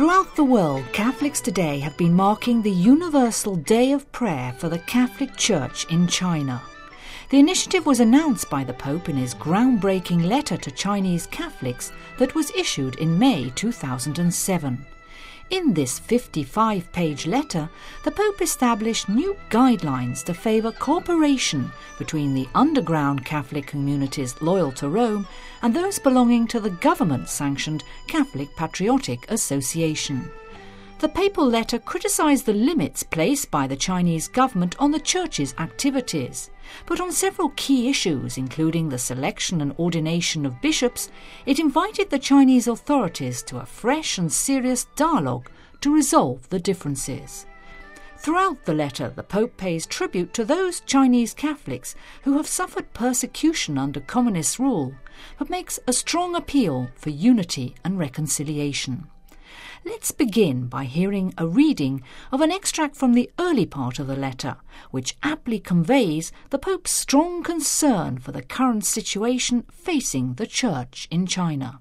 Throughout the world, Catholics today have been marking the Universal Day of Prayer for the Catholic Church in China. The initiative was announced by the Pope in his groundbreaking letter to Chinese Catholics that was issued in May 2007. In this 55-page letter, the Pope established new guidelines to favour cooperation between the underground Catholic communities loyal to Rome and those belonging to the government-sanctioned Catholic Patriotic Association. The papal letter criticised the limits placed by the Chinese government on the Church's activities, but on several key issues, including the selection and ordination of bishops, it invited the Chinese authorities to a fresh and serious dialogue to resolve the differences. Throughout the letter, the Pope pays tribute to those Chinese Catholics who have suffered persecution under communist rule, but makes a strong appeal for unity and reconciliation. Let's begin by hearing a reading of an extract from the early part of the letter, which aptly conveys the Pope's strong concern for the current situation facing the Church in China.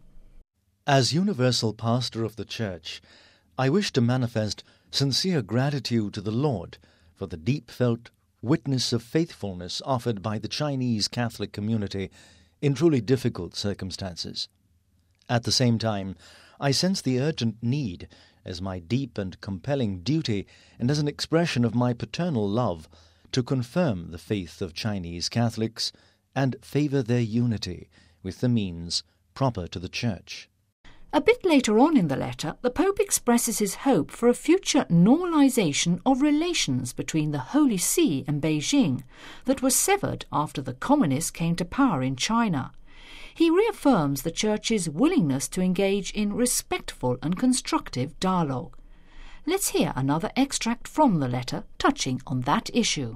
As universal pastor of the Church, I wish to manifest sincere gratitude to the Lord for the deep-felt witness of faithfulness offered by the Chinese Catholic community in truly difficult circumstances. At the same time, I sense the urgent need, as my deep and compelling duty and as an expression of my paternal love, to confirm the faith of Chinese Catholics and favour their unity with the means proper to the Church. A bit later on in the letter, the Pope expresses his hope for a future normalisation of relations between the Holy See and Beijing that was severed after the communists came to power in China. He reaffirms the Church's willingness to engage in respectful and constructive dialogue. Let's hear another extract from the letter touching on that issue.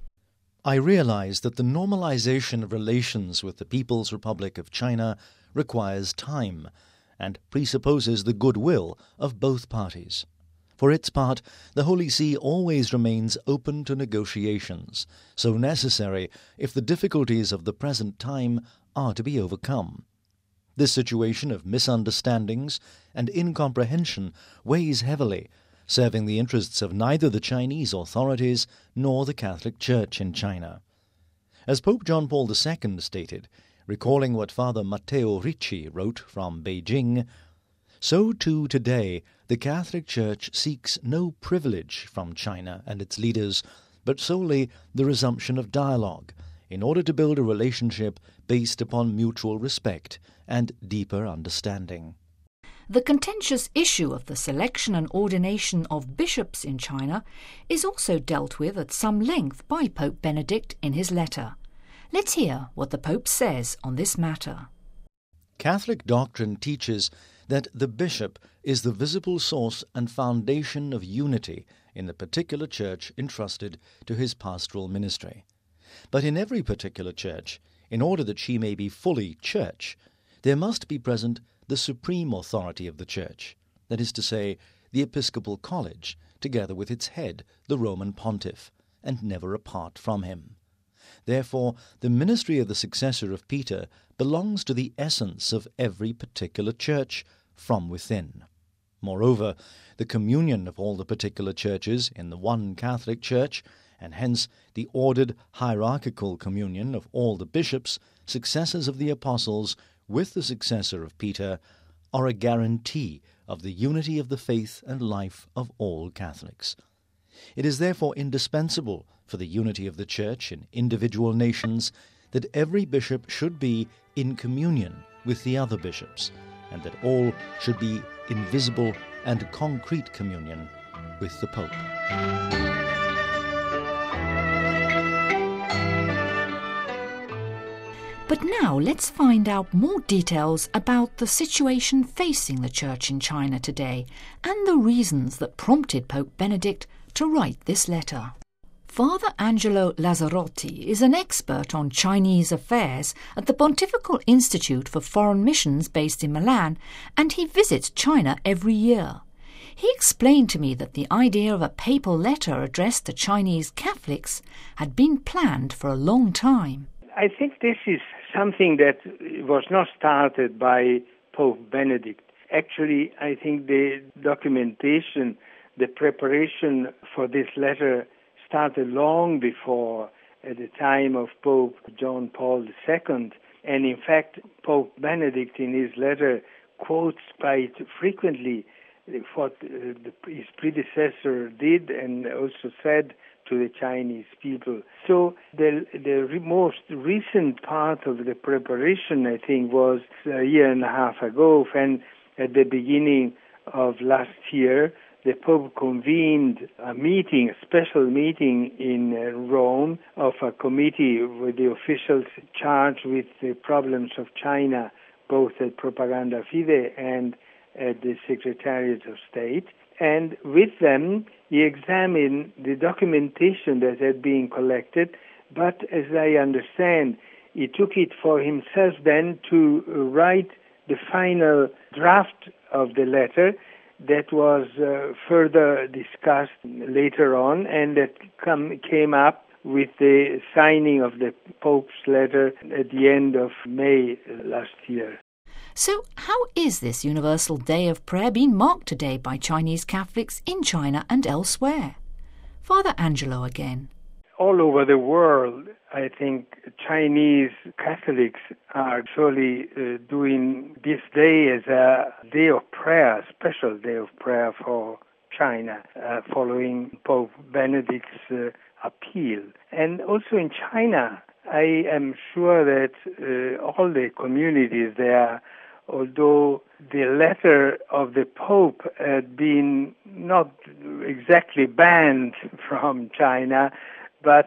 I realise that the normalisation of relations with the People's Republic of China requires time and presupposes the goodwill of both parties. For its part, the Holy See always remains open to negotiations, so necessary if the difficulties of the present time are to be overcome. This situation of misunderstandings and incomprehension weighs heavily, serving the interests of neither the Chinese authorities nor the Catholic Church in China. As Pope John Paul II stated, recalling what Father Matteo Ricci wrote from Beijing, so too today the Catholic Church seeks no privilege from China and its leaders, but solely the resumption of dialogue, in order to build a relationship based upon mutual respect and deeper understanding. The contentious issue of the selection and ordination of bishops in China is also dealt with at some length by Pope Benedict in his letter. Let's hear what the Pope says on this matter. Catholic doctrine teaches that the bishop is the visible source and foundation of unity in the particular church entrusted to his pastoral ministry. But in every particular church, in order that she may be fully church, there must be present the supreme authority of the church, that is to say, the Episcopal College, together with its head, the Roman Pontiff, and never apart from him. Therefore, the ministry of the successor of Peter belongs to the essence of every particular church from within. Moreover, the communion of all the particular churches in the one Catholic Church, and hence the ordered hierarchical communion of all the bishops, successors of the apostles, with the successor of Peter, are a guarantee of the unity of the faith and life of all Catholics. It is therefore indispensable for the unity of the Church in individual nations that every bishop should be in communion with the other bishops, and that all should be in visible and concrete communion with the Pope. But now let's find out more details about the situation facing the Church in China today and the reasons that prompted Pope Benedict to write this letter. Father Angelo Lazzarotti is an expert on Chinese affairs at the Pontifical Institute for Foreign Missions based in Milan, and he visits China every year. He explained to me that the idea of a papal letter addressed to Chinese Catholics had been planned for a long time. I think this is something that was not started by Pope Benedict. Actually, I think the documentation, the preparation for this letter started long before, at the time of Pope John Paul II. And in fact, Pope Benedict in his letter quotes quite frequently what his predecessor did and also said to the Chinese people. So the most recent part of the preparation, I think, was a year and a half ago, when at the beginning of last year, the Pope convened a special meeting in Rome of a committee with the officials charged with the problems of China, both at Propaganda Fide and at the Secretariat of State. And with them, he examined the documentation that had been collected, but as I understand, he took it for himself then to write the final draft of the letter that was further discussed later on, and that came up with the signing of the Pope's letter at the end of May last year. So how is this Universal Day of Prayer being marked today by Chinese Catholics in China and elsewhere? Father Angelo again. All over the world, I think Chinese Catholics are actually doing this day as a day of prayer, a special day of prayer for China, following Pope Benedict's appeal. And also in China, I am sure that all the communities there, although the letter of the Pope had been not exactly banned from China, but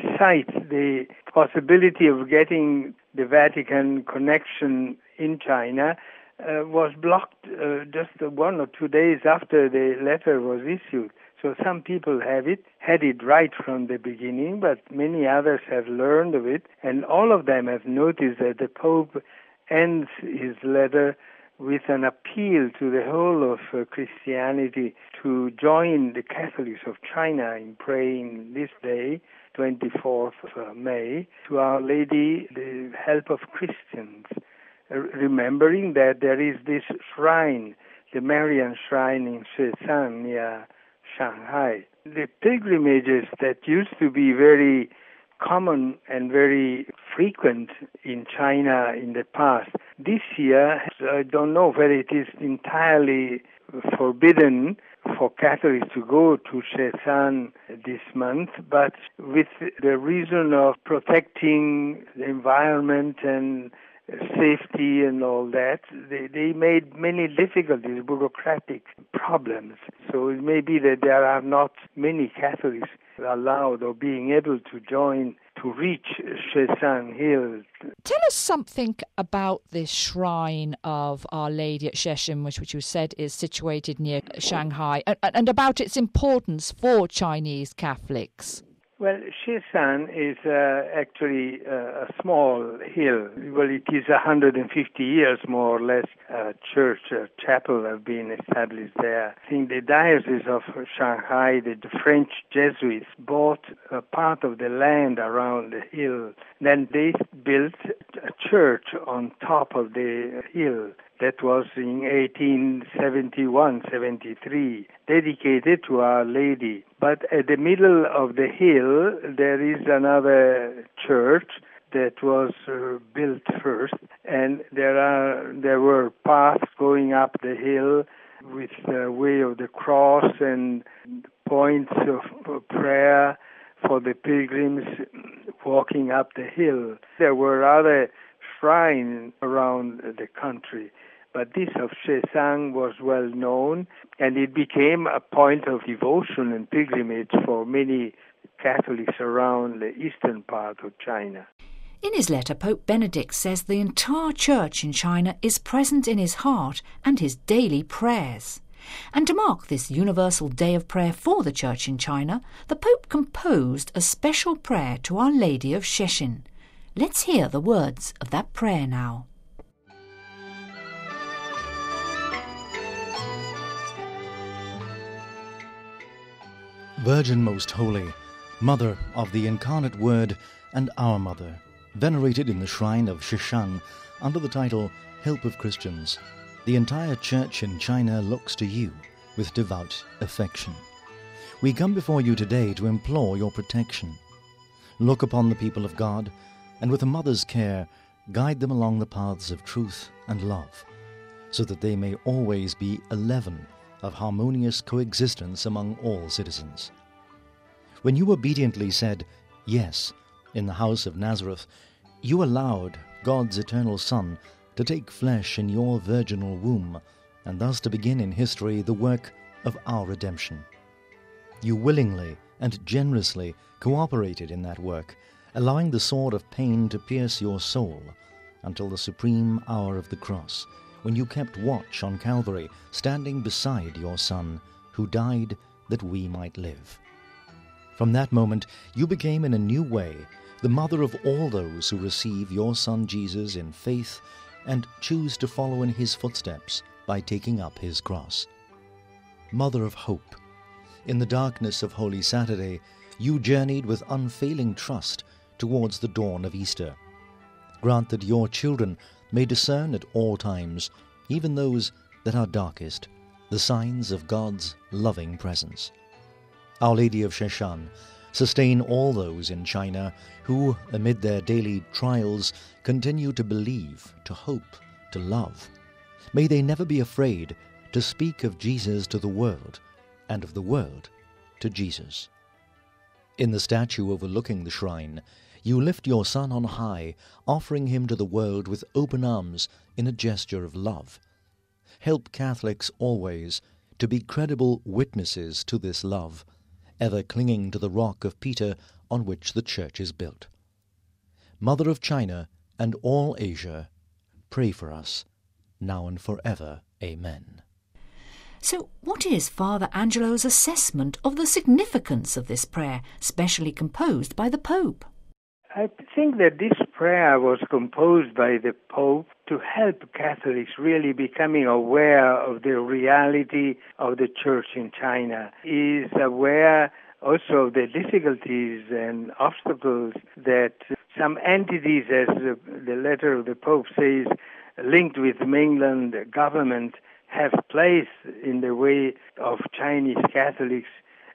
the possibility of getting the Vatican connection in China was blocked just 1 or 2 days after the letter was issued. So some people had it right from the beginning, but many others have learned of it, and all of them have noticed that the Pope ends his letter with an appeal to the whole of Christianity to join the Catholics of China in praying this day, 24th of May, to Our Lady, the help of Christians, remembering that there is this shrine, the Marian shrine in Sheshan near Shanghai. The pilgrimages that used to be very common and very frequent in China in the past. This year, I don't know whether it is entirely forbidden for Catholics to go to Sheshan this month, but with the reason of protecting the environment and safety and all that, they made many difficulties, bureaucratic problems. So it may be that there are not many Catholics allowed or being able to join to reach Sheshan Hill. Tell us something about this shrine of Our Lady at Sheshan, which you said is situated near Shanghai, and about its importance for Chinese Catholics. Well, Sheshan is actually a small hill. Well, it is 150 years, more or less, a chapel have been established there. I think the Diocese of Shanghai, the French Jesuits, bought a part of the land around the hill. Then they built a church on top of the hill. That was in 1871-73, dedicated to Our Lady. But at the middle of the hill, there is another church that was built first, and there were paths going up the hill with the way of the cross and points of prayer for the pilgrims walking up the hill. There were other shrines around the country, but this of Sheshan was well known, and it became a point of devotion and pilgrimage for many Catholics around the eastern part of China. In his letter, Pope Benedict says the entire church in China is present in his heart and his daily prayers. And to mark this Universal Day of Prayer for the church in China, the Pope composed a special prayer to Our Lady of Sheshan. Let's hear the words of that prayer now. Virgin Most Holy, Mother of the Incarnate Word and our Mother, venerated in the shrine of Sheshan under the title Help of Christians, The entire church in China looks to you with devout affection. We come before you today to implore your protection. Look upon the people of God, and with a mother's care, guide them along the paths of truth and love, so that they may always be a leaven of harmonious coexistence among all citizens. When you obediently said, "Yes," in the house of Nazareth, you allowed God's eternal Son to take flesh in your virginal womb, and thus to begin in history the work of our redemption. You willingly and generously cooperated in that work, allowing the sword of pain to pierce your soul until the supreme hour of the cross, when you kept watch on Calvary, standing beside your Son, who died that we might live. From that moment, you became in a new way the mother of all those who receive your Son Jesus in faith and choose to follow in his footsteps by taking up his cross. Mother of hope, in the darkness of Holy Saturday, you journeyed with unfailing trust towards the dawn of Easter. Grant that your children may discern at all times, even those that are darkest, the signs of God's loving presence. Our Lady of Sheshan, sustain all those in China who, amid their daily trials, continue to believe, to hope, to love. May they never be afraid to speak of Jesus to the world, and of the world to Jesus. In the statue overlooking the shrine, you lift your Son on high, offering him to the world with open arms in a gesture of love. Help Catholics always to be credible witnesses to this love, ever clinging to the rock of Peter on which the Church is built. Mother of China and all Asia, pray for us, now and forever. Amen. So what is Father Angelo's assessment of the significance of this prayer, specially composed by the Pope? I think that this prayer was composed by the Pope to help Catholics really becoming aware of the reality of the Church in China. He is aware also of the difficulties and obstacles that some entities, as the letter of the Pope says, linked with mainland government, have placed in the way of Chinese Catholics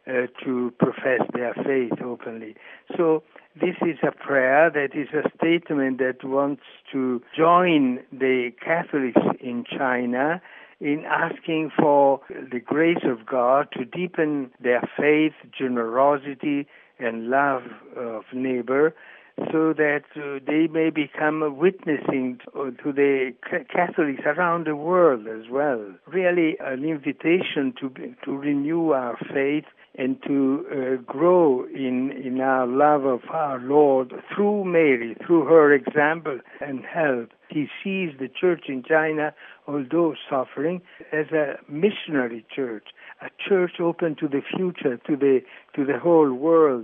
to profess their faith openly. So this is a prayer that is a statement that wants to join the Catholics in China in asking for the grace of God to deepen their faith, generosity, and love of neighbor, so that they may become witnessing to the Catholics around the world as well. Really an invitation to renew our faith and to grow in our love of our Lord through Mary, through her example and help. He sees the Church in China, although suffering, as a missionary church, a church open to the future, to the whole world.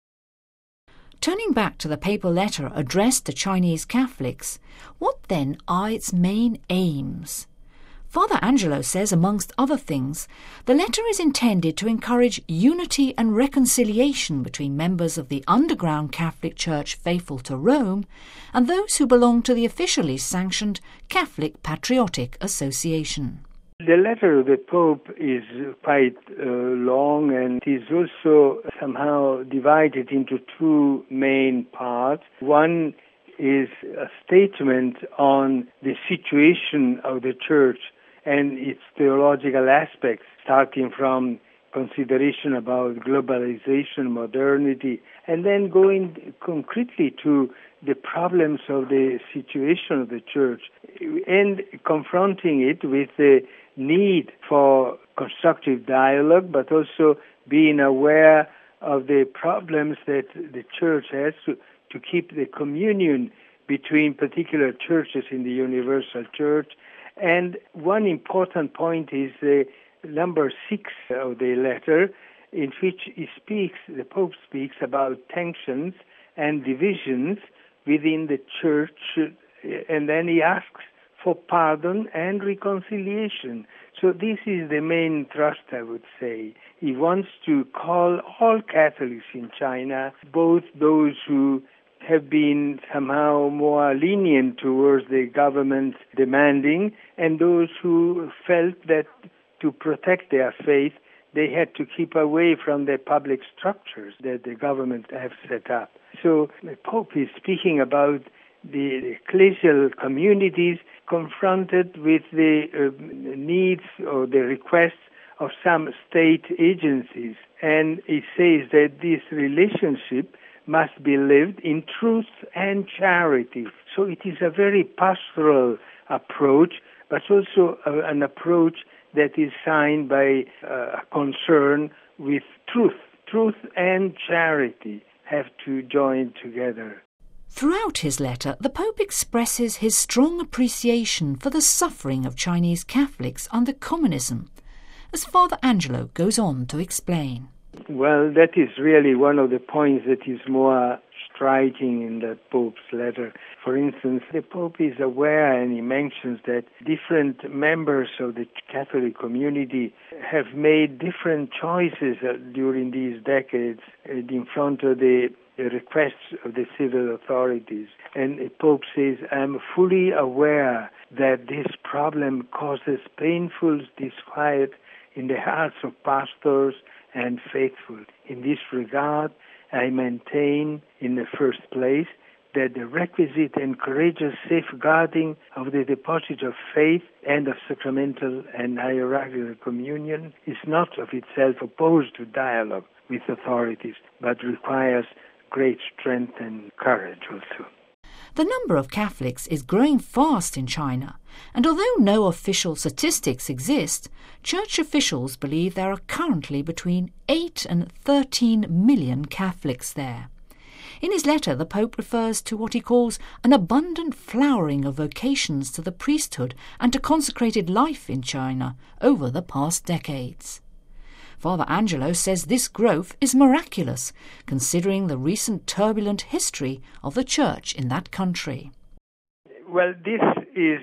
Turning back to the papal letter addressed to Chinese Catholics, what then are its main aims? Father Angelo says, amongst other things, the letter is intended to encourage unity and reconciliation between members of the underground Catholic Church faithful to Rome and those who belong to the officially sanctioned Catholic Patriotic Association. The letter of the Pope is quite long and is also somehow divided into two main parts. One is a statement on the situation of the Church and its theological aspects, starting from consideration about globalization, modernity, and then going concretely to the problems of the situation of the Church and confronting it with the need for constructive dialogue, but also being aware of the problems that the Church has to keep the communion between particular churches in the Universal Church. And one important point is number 6 of the letter, in which the Pope speaks about tensions and divisions within the Church, and then he asks for pardon and reconciliation. So this is the main thrust, I would say. He wants to call all Catholics in China, both those who have been somehow more lenient towards the government demanding, and those who felt that to protect their faith, they had to keep away from the public structures that the government have set up. So the Pope is speaking about the ecclesial communities confronted with the needs or the requests of some state agencies. And he says that this relationship must be lived in truth and charity. So it is a very pastoral approach, but also an approach that is signed by a concern with truth. Truth and charity have to join together. Throughout his letter, the Pope expresses his strong appreciation for the suffering of Chinese Catholics under communism, as Father Angelo goes on to explain. Well, that is really one of the points that is more striking in the Pope's letter. For instance, the Pope is aware, and he mentions that different members of the Catholic community have made different choices during these decades in front of the requests of the civil authorities. And the Pope says, I'm fully aware that this problem causes painful disquiet in the hearts of pastors and faithful. In this regard, I maintain in the first place that the requisite and courageous safeguarding of the deposit of faith and of sacramental and hierarchical communion is not of itself opposed to dialogue with authorities, but requires great strength and courage also. The number of Catholics is growing fast in China, and although no official statistics exist, church officials believe there are currently between 8 and 13 million Catholics there. In his letter, the Pope refers to what he calls an abundant flowering of vocations to the priesthood and to consecrated life in China over the past decades. Father Angelo says this growth is miraculous, considering the recent turbulent history of the Church in that country. Well, this is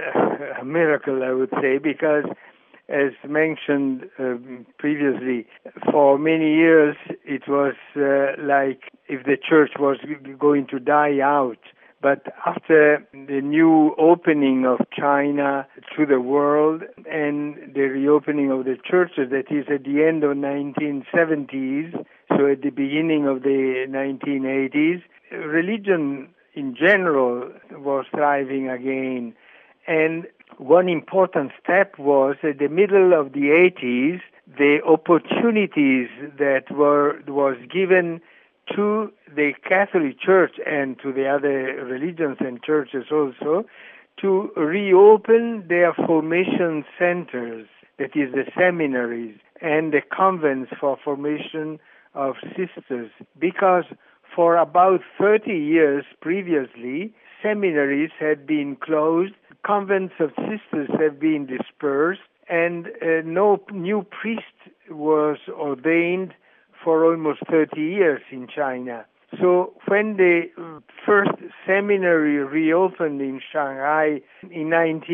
a miracle, I would say, because, as mentioned previously, for many years it was like if the Church was going to die out. But after the new opening of China to the world and the reopening of the churches, that is at the end of 1970s, so at the beginning of the 1980s, religion in general was thriving again. And one important step was at the middle of the 80s, the opportunities that was given to the Catholic Church and to the other religions and churches also to reopen their formation centers, that is the seminaries and the convents for formation of sisters, because for about 30 years previously, seminaries had been closed, convents of sisters have been dispersed, and no new priest was ordained for almost 30 years in China. So when the first seminary reopened in Shanghai in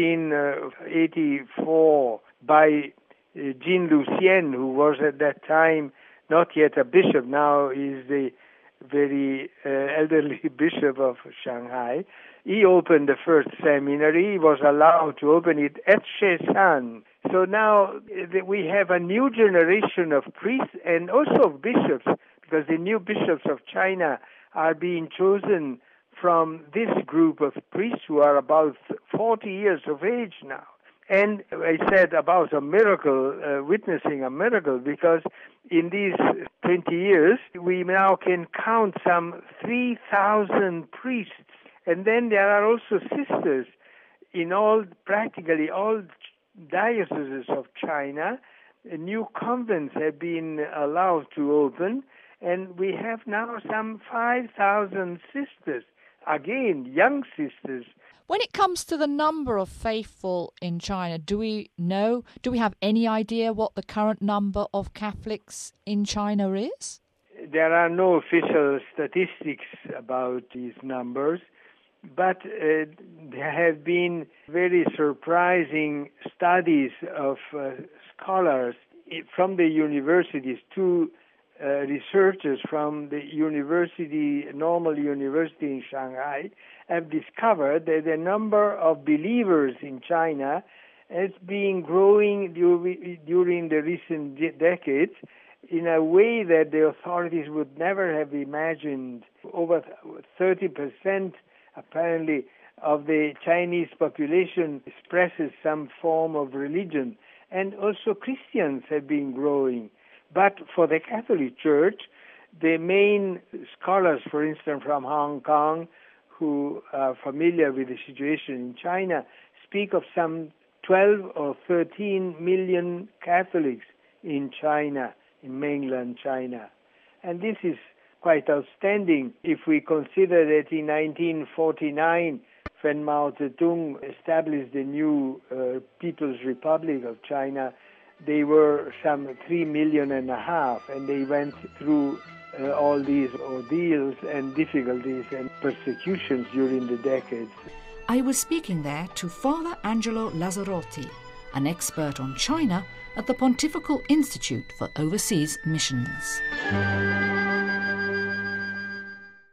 1984 by Jin Lucien, who was at that time not yet a bishop, now is the very elderly bishop of Shanghai, he opened the first seminary. He was allowed to open it at Sheshan. So now we have a new generation of priests and also of bishops, because the new bishops of China are being chosen from this group of priests who are about 40 years of age now. And I said about a miracle, witnessing a miracle, because in these 20 years, we now can count some 3,000 priests. And then there are also sisters in practically all dioceses of China. New convents have been allowed to open, and we have now some 5,000 sisters, again, young sisters. When it comes to the number of faithful in China, do we have any idea what the current number of Catholics in China is? There are no official statistics about these numbers, but there have been very surprising studies of scholars from the universities. Two researchers from the normal university in Shanghai, have discovered that the number of believers in China has been growing during the recent decades in a way that the authorities would never have imagined. Over 30% apparently of the Chinese population expresses some form of religion, and also Christians have been growing. But for the Catholic Church, the main scholars, for instance, from Hong Kong, who are familiar with the situation in China, speak of some 12 or 13 million Catholics in China, in mainland China. And this is quite outstanding if we consider that in 1949, when Mao Zedong established the new People's Republic of China, they were some 3.5 million, and they went through all these ordeals and difficulties and persecutions during the decades. I was speaking there to Father Angelo Lazzarotti, an expert on China at the Pontifical Institute for Overseas Missions.